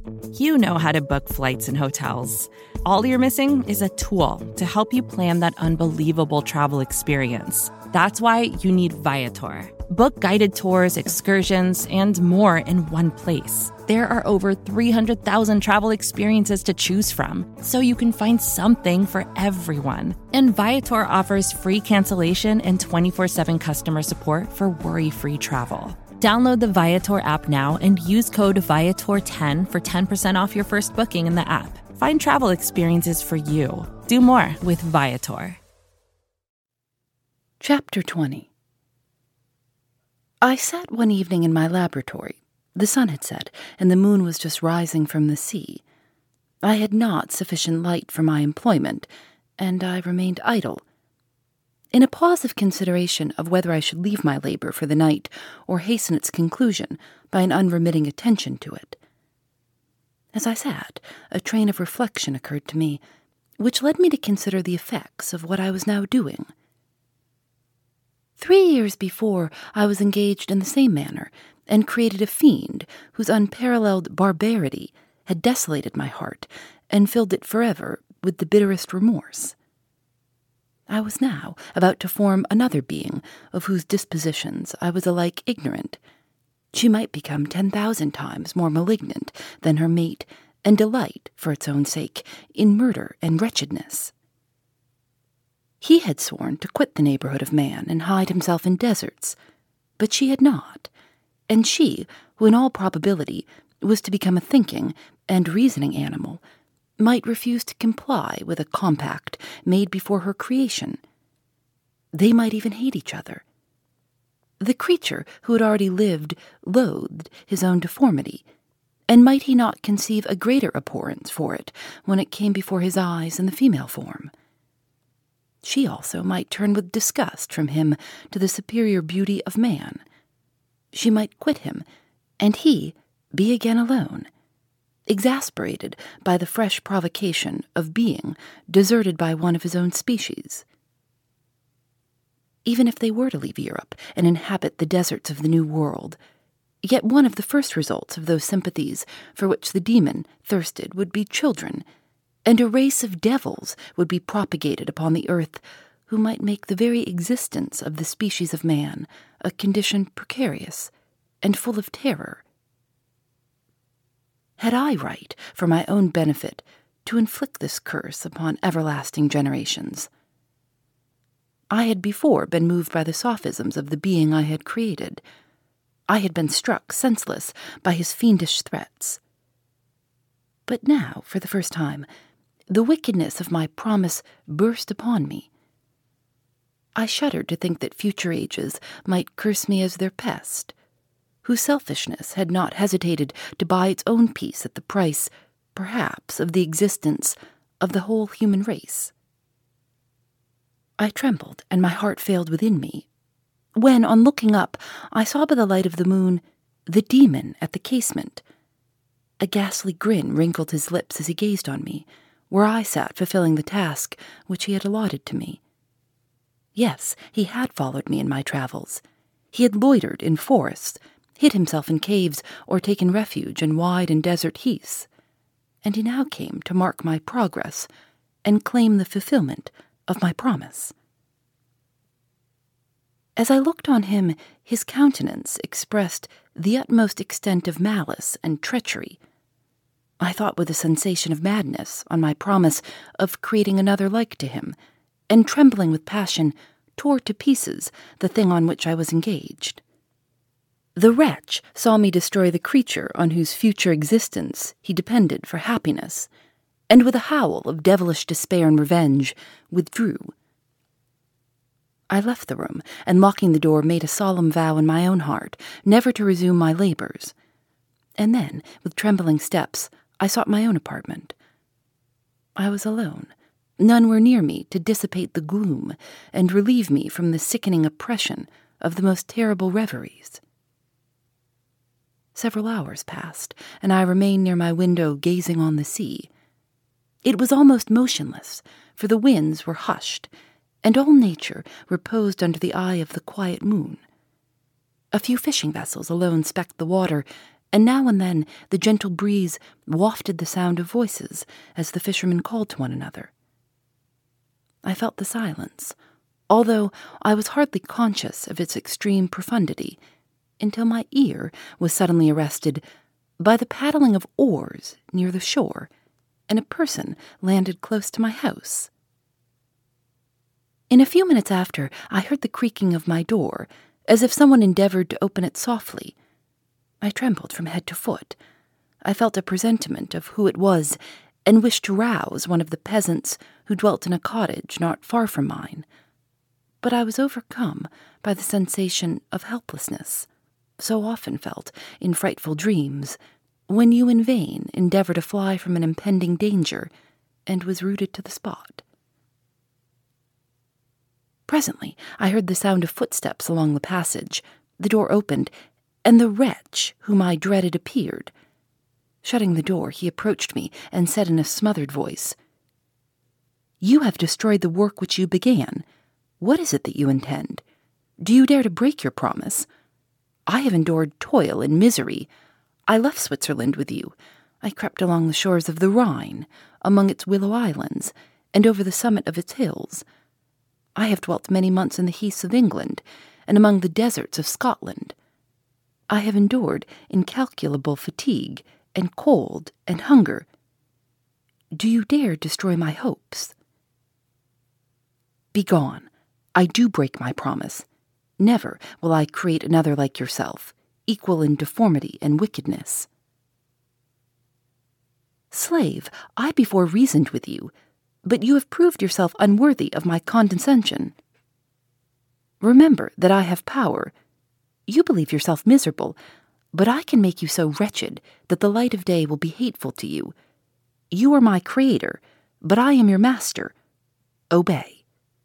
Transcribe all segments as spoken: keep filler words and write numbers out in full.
You know how to book flights and hotels. All you're missing is a tool to help you plan that unbelievable travel experience. That's why you need Viator. Book guided tours, excursions, and more in one place. There are over three hundred thousand travel experiences to choose from, so you can find something for everyone. And Viator offers free cancellation and twenty-four seven customer support for worry-free travel. Download the Viator app now and use code Viator ten for ten percent off your first booking in the app. Find travel experiences for you. Do more with Viator. Chapter twenty. I sat one evening in my laboratory. The sun had set, and the moon was just rising from the sea. I had not sufficient light for my employment, and I remained idle. In a pause of consideration of whether I should leave my labor for the night or hasten its conclusion by an unremitting attention to it. As I sat, a train of reflection occurred to me, which led me to consider the effects of what I was now doing. Three years before, I was engaged in the same manner, and created a fiend whose unparalleled barbarity had desolated my heart and filled it forever with the bitterest remorse. I was now about to form another being of whose dispositions I was alike ignorant. She might become ten thousand times more malignant than her mate, and delight, for its own sake, in murder and wretchedness. He had sworn to quit the neighborhood of man and hide himself in deserts, but she had not, and she, who in all probability was to become a thinking and reasoning animal, might refuse to comply with a compact made before her creation. They might even hate each other. The creature who had already lived loathed his own deformity, and might he not conceive a greater abhorrence for it when it came before his eyes in the female form? She also might turn with disgust from him to the superior beauty of man. She might quit him, and he be again alone, exasperated by the fresh provocation of being deserted by one of his own species. Even if they were to leave Europe and inhabit the deserts of the New World, yet one of the first results of those sympathies for which the demon thirsted would be children, and a race of devils would be propagated upon the earth who might make the very existence of the species of man a condition precarious and full of terror. Had I right, for my own benefit, to inflict this curse upon everlasting generations? I had before been moved by the sophisms of the being I had created. I had been struck senseless by his fiendish threats. But now, for the first time, the wickedness of my promise burst upon me. I shuddered to think that future ages might curse me as their pest, whose selfishness had not hesitated to buy its own peace at the price, perhaps, of the existence of the whole human race. I trembled, and my heart failed within me, when, on looking up, I saw by the light of the moon the demon at the casement. A ghastly grin wrinkled his lips as he gazed on me, where I sat fulfilling the task which he had allotted to me. Yes, he had followed me in my travels. He had loitered in forests, hid himself in caves, or taken refuge in wide and desert heaths, and he now came to mark my progress and claim the fulfillment of my promise. As I looked on him, his countenance expressed the utmost extent of malice and treachery. I thought with a sensation of madness on my promise of creating another like to him, and trembling with passion, tore to pieces the thing on which I was engaged. The wretch saw me destroy the creature on whose future existence he depended for happiness, and with a howl of devilish despair and revenge, withdrew. I left the room, and locking the door, made a solemn vow in my own heart never to resume my labors. And then, with trembling steps, I sought my own apartment. I was alone. None were near me to dissipate the gloom and relieve me from the sickening oppression of the most terrible reveries. Several hours passed, and I remained near my window gazing on the sea. It was almost motionless, for the winds were hushed, and all nature reposed under the eye of the quiet moon. A few fishing vessels alone specked the water, and now and then the gentle breeze wafted the sound of voices as the fishermen called to one another. I felt the silence, although I was hardly conscious of its extreme profundity, until my ear was suddenly arrested by the paddling of oars near the shore, and a person landed close to my house. In a few minutes after, I heard the creaking of my door, as if someone endeavored to open it softly. I trembled from head to foot. I felt a presentiment of who it was, and wished to rouse one of the peasants who dwelt in a cottage not far from mine. But I was overcome by the sensation of helplessness, so often felt in frightful dreams, when you in vain endeavor to fly from an impending danger, and was rooted to the spot. Presently I heard the sound of footsteps along the passage, the door opened, and the wretch whom I dreaded appeared. Shutting the door, he approached me and said in a smothered voice, "You have destroyed the work which you began. What is it that you intend? Do you dare to break your promise? I have endured toil and misery. I left Switzerland with you. I crept along the shores of the Rhine, among its willow islands, and over the summit of its hills. I have dwelt many months in the heaths of England, and among the deserts of Scotland. I have endured incalculable fatigue, and cold, and hunger. Do you dare destroy my hopes? Begone. I do break my promise. Never will I create another like yourself, equal in deformity and wickedness." "Slave, I before reasoned with you, but you have proved yourself unworthy of my condescension. Remember that I have power. You believe yourself miserable, but I can make you so wretched that the light of day will be hateful to you. You are my creator, but I am your master. Obey."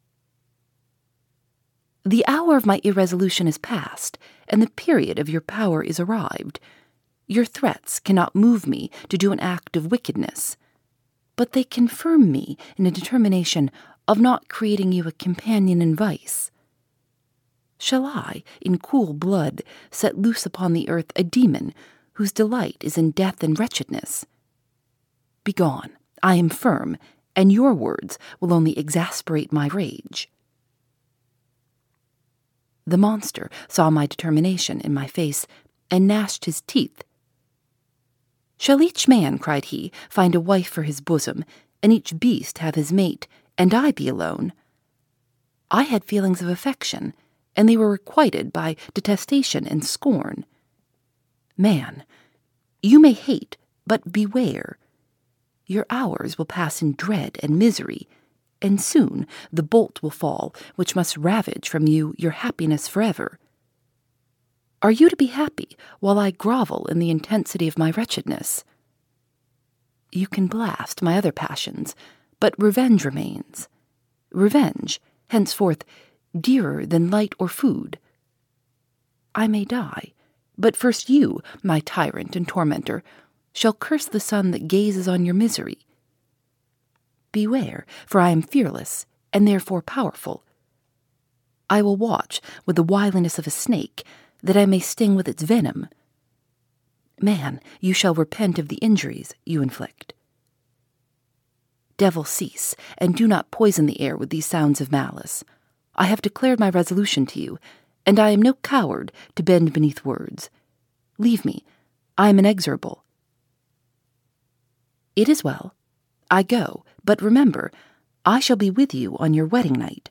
"The hour of my irresolution is past, and the period of your power is arrived. Your threats cannot move me to do an act of wickedness, but they confirm me in a determination of not creating you a companion in vice. Shall I, in cool blood, set loose upon the earth a demon whose delight is in death and wretchedness? Begone, I am firm, and your words will only exasperate my rage." The monster saw my determination in my face, and gnashed his teeth. "Shall each man," cried he, "find a wife for his bosom, and each beast have his mate, and I be alone? I had feelings of affection, and they were requited by detestation and scorn. Man, you may hate, but beware. Your hours will pass in dread and misery, and soon the bolt will fall which must ravage from you your happiness forever. Are you to be happy while I grovel in the intensity of my wretchedness? You can blast my other passions, but revenge remains. Revenge, henceforth, dearer than light or food. I may die, but first you, my tyrant and tormentor, shall curse the sun that gazes on your misery. Beware, for I am fearless, and therefore powerful. I will watch with the wiliness of a snake, that I may sting with its venom. Man, you shall repent of the injuries you inflict. Devil, cease, and do not poison the air with these sounds of malice. I have declared my resolution to you, and I am no coward to bend beneath words. Leave me, I am inexorable." "It is well. I go, but remember, I shall be with you on your wedding night."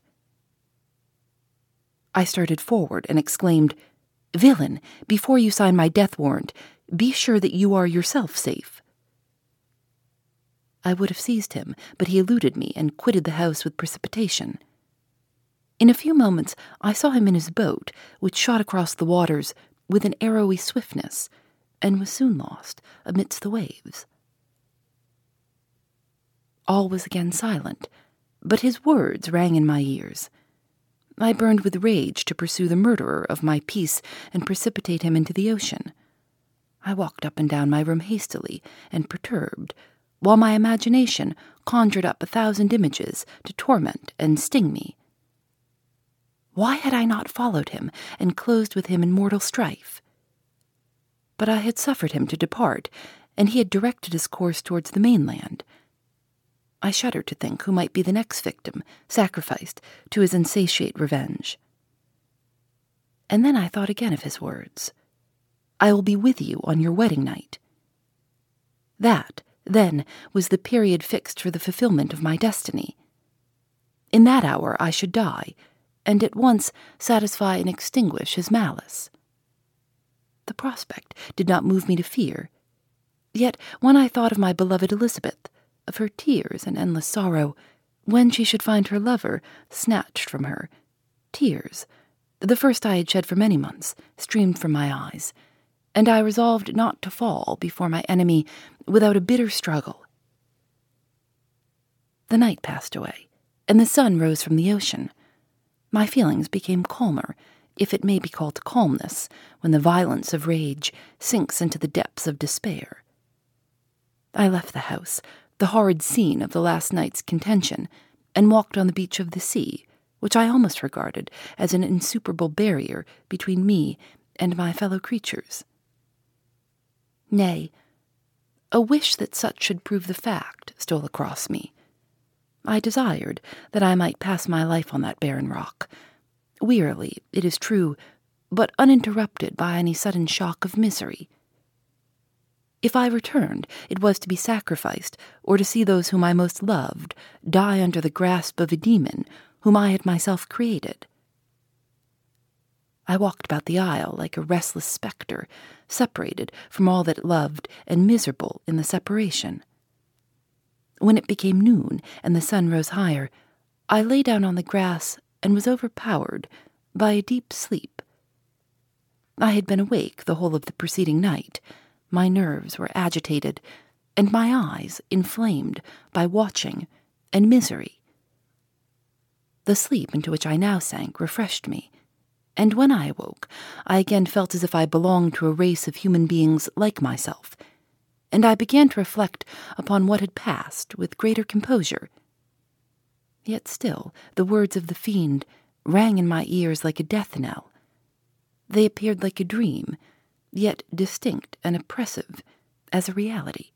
I started forward and exclaimed, "Villain, before you sign my death warrant, be sure that you are yourself safe." I would have seized him, but he eluded me and quitted the house with precipitation. In a few moments I saw him in his boat, which shot across the waters with an arrowy swiftness, and was soon lost amidst the waves. All was again silent, but his words rang in my ears. I burned with rage to pursue the murderer of my peace and precipitate him into the ocean. I walked up and down my room hastily and perturbed, while my imagination conjured up a thousand images to torment and sting me. Why had I not followed him and closed with him in mortal strife? but I had suffered him to depart, and he had directed his course towards the mainland. I shuddered to think who might be the next victim, sacrificed to his insatiate revenge. And then I thought again of his words, "I will be with you on your wedding night." That, then, was the period fixed for the fulfillment of my destiny. In that hour I should die, and at once satisfy and extinguish his malice. The prospect did not move me to fear. Yet when I thought of my beloved Elizabeth, of her tears and endless sorrow, when she should find her lover snatched from her, tears, the first I had shed for many months, streamed from my eyes, and I resolved not to fall before my enemy without a bitter struggle. The night passed away, and the sun rose from the ocean. My feelings became calmer, if it may be called calmness, when the violence of rage sinks into the depths of despair. I left the house, the horrid scene of the last night's contention, and walked on the beach of the sea, which I almost regarded as an insuperable barrier between me and my fellow creatures. Nay, a wish that such should prove the fact stole across me. I desired that I might pass my life on that barren rock, wearily, it is true, but uninterrupted by any sudden shock of misery. If I returned, it was to be sacrificed, or to see those whom I most loved die under the grasp of a demon whom I had myself created. I walked about the isle like a restless spectre, separated from all that it loved and miserable in the separation. When it became noon and the sun rose higher, I lay down on the grass and was overpowered by a deep sleep. I had been awake the whole of the preceding night. My nerves were agitated, and my eyes inflamed by watching and misery. The sleep into which I now sank refreshed me, and when I awoke, I again felt as if I belonged to a race of human beings like myself, and I began to reflect upon what had passed with greater composure. Yet still the words of the fiend rang in my ears like a death knell. They appeared like a dream, yet distinct and oppressive as a reality.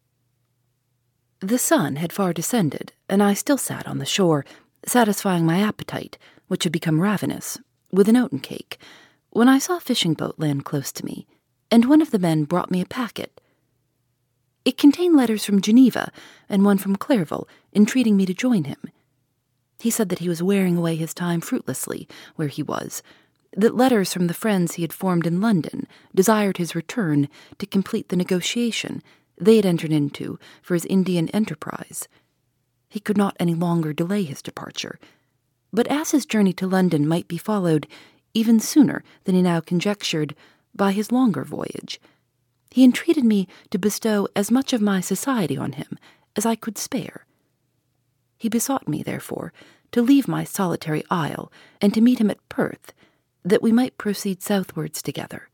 The sun had far descended, and I still sat on the shore, satisfying my appetite, which had become ravenous, with an oaten cake, when I saw a fishing boat land close to me, and one of the men brought me a packet. It contained letters from Geneva and one from Clairville, entreating me to join him. He said that he was wearing away his time fruitlessly where he was, that letters from the friends he had formed in London desired his return to complete the negotiation they had entered into for his Indian enterprise. He could not any longer delay his departure, but as his journey to London might be followed even sooner than he now conjectured by his longer voyage, he entreated me to bestow as much of my society on him as I could spare. He besought me, therefore, to leave my solitary isle and to meet him at Perth, that we might proceed southwards together.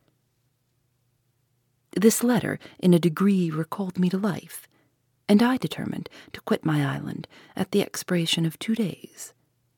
This letter in a degree recalled me to life, and I determined to quit my island at the expiration of two days.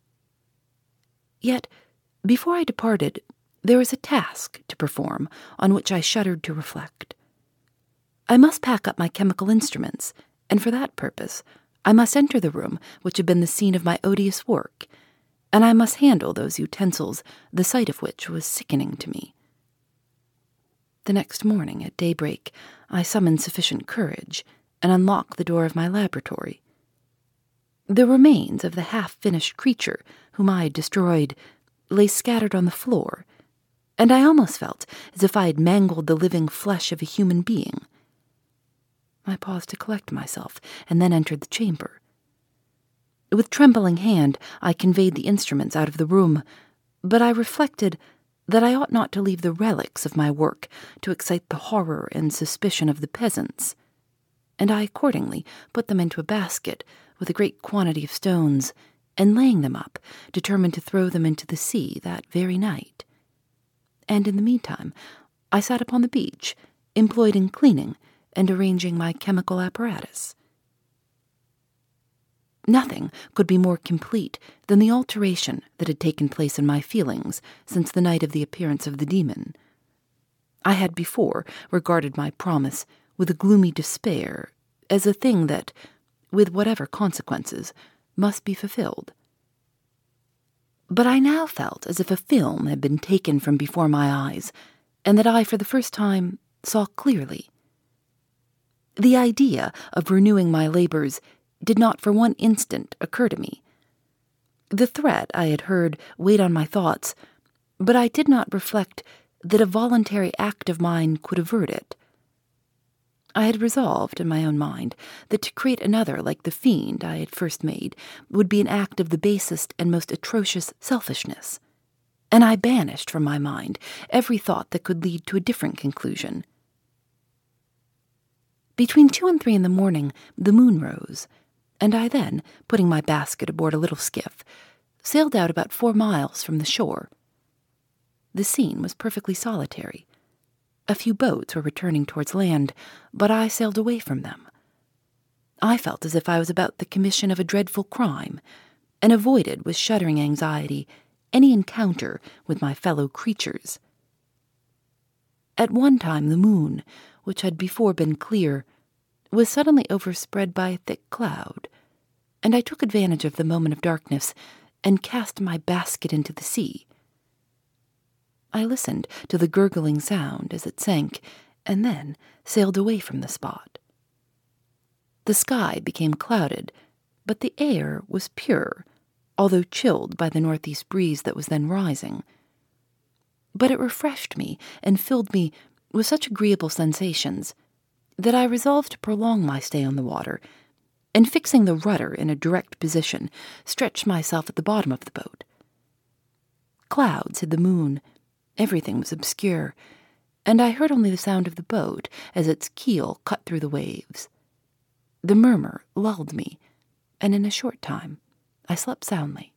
Yet, before I departed, there was a task to perform on which I shuddered to reflect. I must pack up my chemical instruments, and for that purpose I must enter the room which had been the scene of my odious work, and I must handle those utensils, the sight of which was sickening to me. The next morning at daybreak I summoned sufficient courage and unlocked the door of my laboratory. The remains of the half-finished creature whom I had destroyed lay scattered on the floor, and I almost felt as if I had mangled the living flesh of a human being. I paused to collect myself, and then entered the chamber. With trembling hand I conveyed the instruments out of the room, but I reflected that I ought not to leave the relics of my work to excite the horror and suspicion of the peasants, and I accordingly put them into a basket with a great quantity of stones, and laying them up, determined to throw them into the sea that very night. And in the meantime I sat upon the beach, employed in cleaning and arranging my chemical apparatus. Nothing could be more complete than the alteration that had taken place in my feelings since the night of the appearance of the demon. I had before regarded my promise with a gloomy despair as a thing that, with whatever consequences, must be fulfilled. But I now felt as if a film had been taken from before my eyes, and that I, for the first time, saw clearly. The idea of renewing my labors did not for one instant occur to me. The threat I had heard weighed on my thoughts, but I did not reflect that a voluntary act of mine could avert it. I had resolved in my own mind that to create another like the fiend I had first made would be an act of the basest and most atrocious selfishness, and I banished from my mind every thought that could lead to a different conclusion. Between two and three in the morning the moon rose, and I then, putting my basket aboard a little skiff, sailed out about four miles from the shore. The scene was perfectly solitary. A few boats were returning towards land, but I sailed away from them. I felt as if I was about the commission of a dreadful crime, and avoided with shuddering anxiety any encounter with my fellow creatures. At one time the moon, which had before been clear, was suddenly overspread by a thick cloud, and I took advantage of the moment of darkness and cast my basket into the sea. I listened to the gurgling sound as it sank, and then sailed away from the spot. The sky became clouded, but the air was pure, although chilled by the northeast breeze that was then rising. But it refreshed me and filled me with such agreeable sensations that I resolved to prolong my stay on the water, and fixing the rudder in a direct position, stretched myself at the bottom of the boat. Clouds hid the moon. Everything was obscure, and I heard only the sound of the boat as its keel cut through the waves. The murmur lulled me, and in a short time I slept soundly.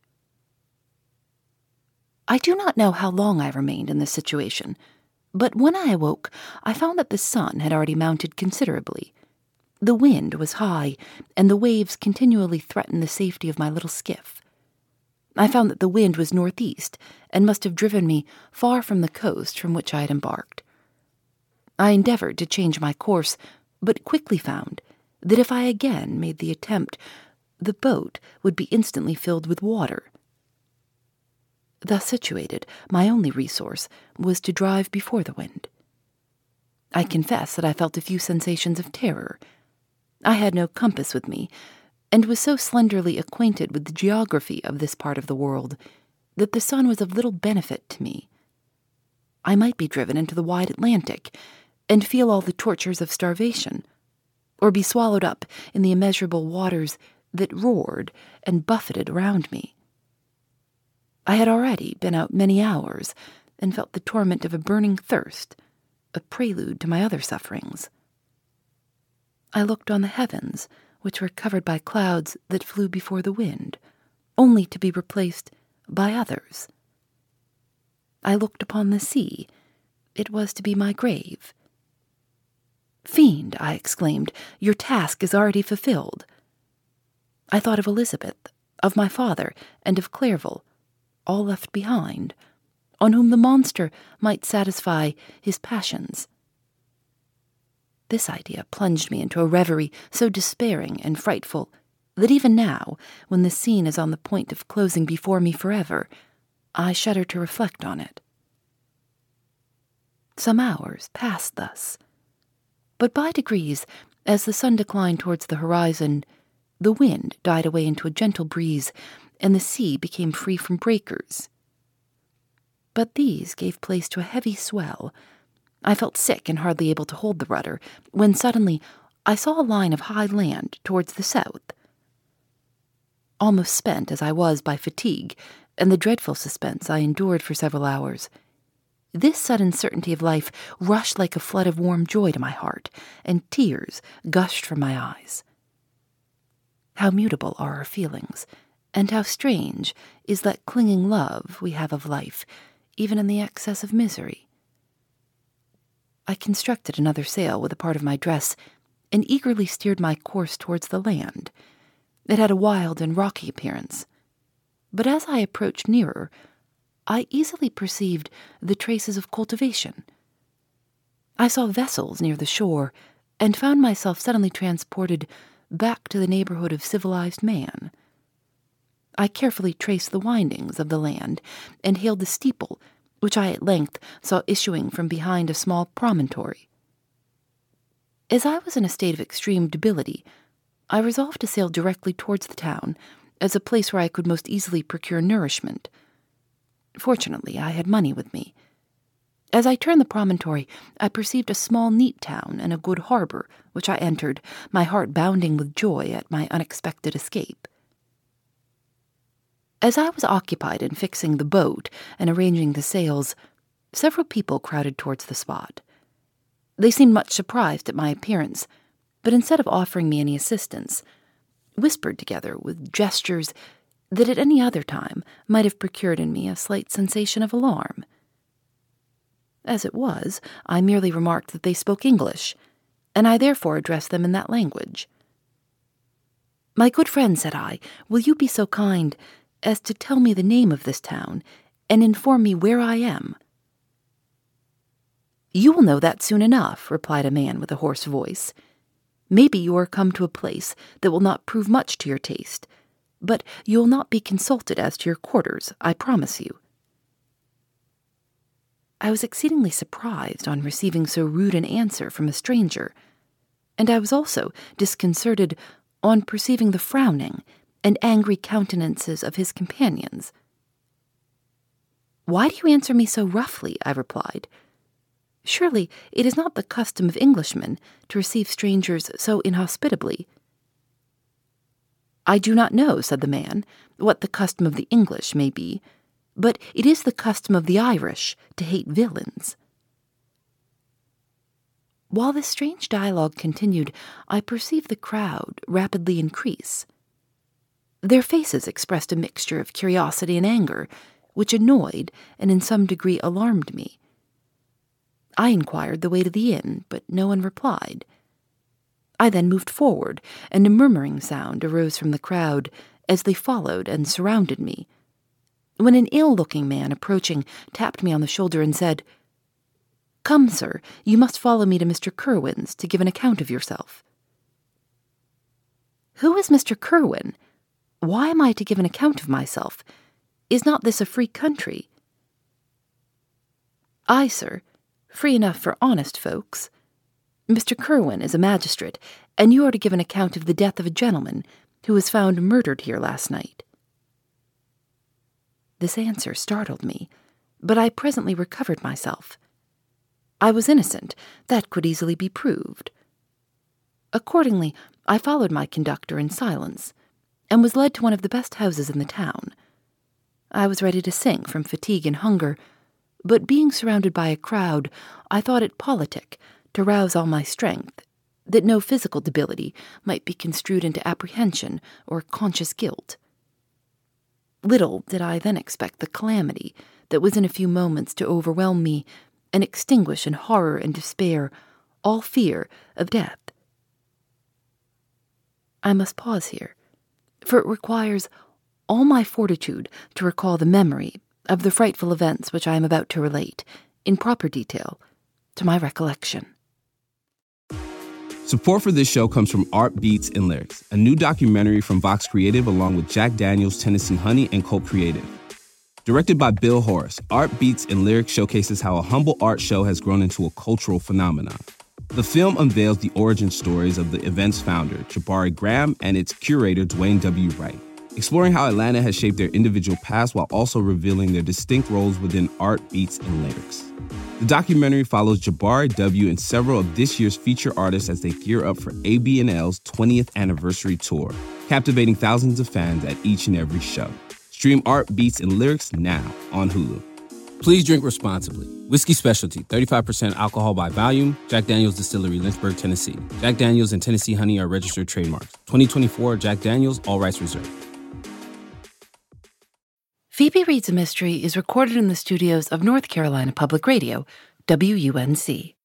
I do not know how long I remained in this situation, but when I awoke I found that the sun had already mounted considerably. The wind was high, and the waves continually threatened the safety of my little skiff. I found that the wind was northeast, and must have driven me far from the coast from which I had embarked. I endeavored to change my course, but quickly found that if I again made the attempt, the boat would be instantly filled with water. Thus situated, my only resource was to drive before the wind. I confess that I felt a few sensations of terror. I had no compass with me, and was so slenderly acquainted with the geography of this part of the world that the sun was of little benefit to me. I might be driven into the wide Atlantic, and feel all the tortures of starvation, or be swallowed up in the immeasurable waters that roared and buffeted around me. I had already been out many hours, and felt the torment of a burning thirst, a prelude to my other sufferings. I looked on the heavens, which were covered by clouds that flew before the wind, only to be replaced by others. I looked upon the sea. It was to be my grave. "Fiend," I exclaimed, "your task is already fulfilled." I thought of Elizabeth, of my father, and of Clerval, all left behind, on whom the monster might satisfy his passions. This idea plunged me into a reverie so despairing and frightful that even now, when the scene is on the point of closing before me forever, I shudder to reflect on it. Some hours passed thus, but by degrees, as the sun declined towards the horizon, the wind died away into a gentle breeze, and the sea became free from breakers. But these gave place to a heavy swell. I felt sick and hardly able to hold the rudder, when suddenly I saw a line of high land towards the south. Almost spent as I was by fatigue and the dreadful suspense I endured for several hours, this sudden certainty of life rushed like a flood of warm joy to my heart, and tears gushed from my eyes. How mutable are our feelings, and how strange is that clinging love we have of life, even in the excess of misery. I constructed another sail with a part of my dress, and eagerly steered my course towards the land. It had a wild and rocky appearance, but as I approached nearer, I easily perceived the traces of cultivation. I saw vessels near the shore and found myself suddenly transported back to the neighborhood of civilized man. I carefully traced the windings of the land and hailed the steeple, which I at length saw issuing from behind a small promontory. As I was in a state of extreme debility, I resolved to sail directly towards the town as a place where I could most easily procure nourishment. Fortunately, I had money with me. As I turned the promontory, I perceived a small, neat town and a good harbor, which I entered, my heart bounding with joy at my unexpected escape. As I was occupied in fixing the boat and arranging the sails, several people crowded towards the spot. They seemed much surprised at my appearance, but instead of offering me any assistance, whispered together with gestures that at any other time might have procured in me a slight sensation of alarm. As it was, I merely remarked that they spoke English, and I therefore addressed them in that language. "My good friend," said I, "will you be so kind as to tell me the name of this town and inform me where I am?" "You will know that soon enough," replied a man with a hoarse voice. "Maybe you are come to a place that will not prove much to your taste, but you will not be consulted as to your quarters, I promise you." I was exceedingly surprised on receiving so rude an answer from a stranger, and I was also disconcerted on perceiving the frowning and angry countenances of his companions. "Why do you answer me so roughly?" I replied. "Surely it is not the custom of Englishmen to receive strangers so inhospitably." "I do not know," said the man, "what the custom of the English may be, but it is the custom of the Irish to hate villains." While this strange dialogue continued, I perceived the crowd rapidly increase. Their faces expressed a mixture of curiosity and anger, which annoyed and in some degree alarmed me. I inquired the way to the inn, but no one replied. I then moved forward, and a murmuring sound arose from the crowd as they followed and surrounded me, when an ill-looking man approaching tapped me on the shoulder and said, "Come, sir, you must follow me to Mister Kerwin's to give an account of yourself." "Who is Mister Kerwin? Why am I to give an account of myself? Is not this a free country?" "Aye, sir, free enough for honest folks. Mister Kerwin is a magistrate, and you are to give an account of the death of a gentleman who was found murdered here last night." This answer startled me, but I presently recovered myself. I was innocent, that could easily be proved. Accordingly, I followed my conductor in silence, and was led to one of the best houses in the town. I was ready to sink from fatigue and hunger, but being surrounded by a crowd, I thought it politic to rouse all my strength, that no physical debility might be construed into apprehension or conscious guilt. Little did I then expect the calamity that was in a few moments to overwhelm me and extinguish in horror and despair all fear of death. I must pause here, for it requires all my fortitude to recall the memory of the frightful events which I am about to relate, in proper detail, to my recollection. Support for this show comes from Art Beats and Lyrics, a new documentary from Vox Creative along with Jack Daniels, Tennessee Honey, and Cult Creative. Directed by Bill Horace, Art Beats and Lyrics showcases how a humble art show has grown into a cultural phenomenon. The film unveils the origin stories of the event's founder, Jabari Graham, and its curator, Dwayne W. Wright, exploring how Atlanta has shaped their individual paths while also revealing their distinct roles within Art Beats and Lyrics. The documentary follows Jabari W. and several of this year's feature artists as they gear up for A B N L's twentieth anniversary tour, captivating thousands of fans at each and every show. Stream Art Beats and Lyrics now on Hulu. Please drink responsibly. Whiskey Specialty, thirty-five percent alcohol by volume. Jack Daniels Distillery, Lynchburg, Tennessee. Jack Daniels and Tennessee Honey are registered trademarks. twenty twenty-four Jack Daniels, all rights reserved. Phoebe Reads a Mystery is recorded in the studios of North Carolina Public Radio, W U N C.